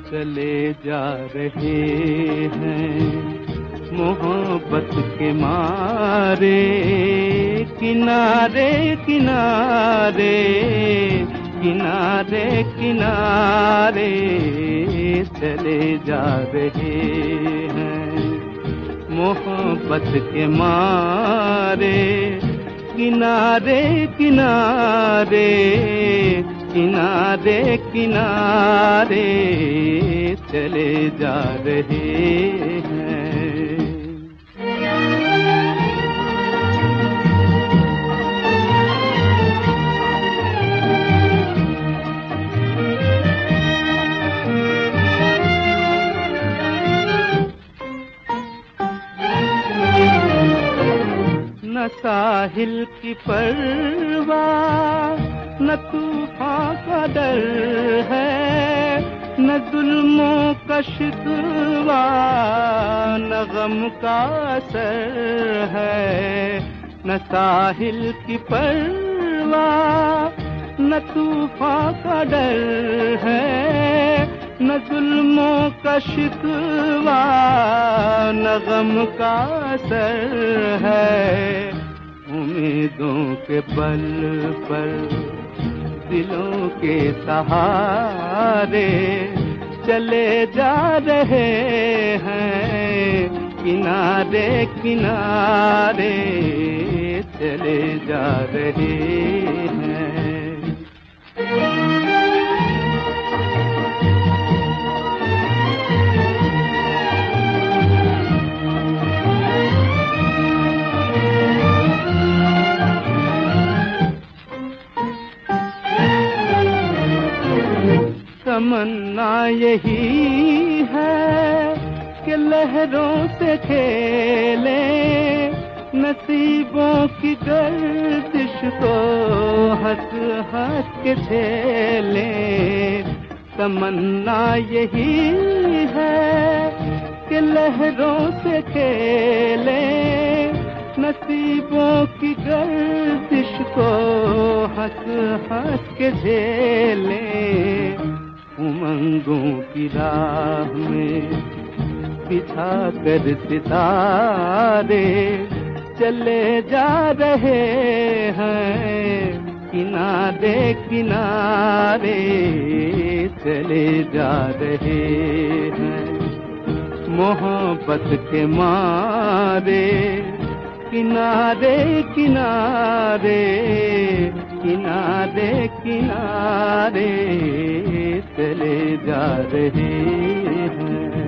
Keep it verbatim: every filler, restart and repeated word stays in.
चले जा रहे हैं मोहब्बत के मारे, किनारे किनारे किनारे किनारे चले जा रहे हैं मोहब्बत के मारे, किनारे किनारे किनारे किनारे चले जा रहे हैं। न साहिल की परवाह न तूफान का डर है, न जुल्मों का शिकवा न गम का असर है। न साहिल की परवाह न तूफान का डर है, न जुल्मों का शिकवा न गम का असर है। उम्मीदों के बल पर दिलों के सहारे चले जा रहे हैं, किनारे किनारे चले जा रहे हैं। तमन्ना यही है कि लहरों से खेले, नसीबों की गर्दिश को हंस हंस के झेले। तमन्ना यही है कि लहरों से खेले, नसीबों की गर्दिश को हंस हंस के झेले। उमंगों की राह में बिछा कर सितारे चले जा रहे हैं, किनारे किनारे चले जा रहे हैं मोहब्बत के मारे, किनारे किनारे किनारे किनारे चले जा रहे हैं।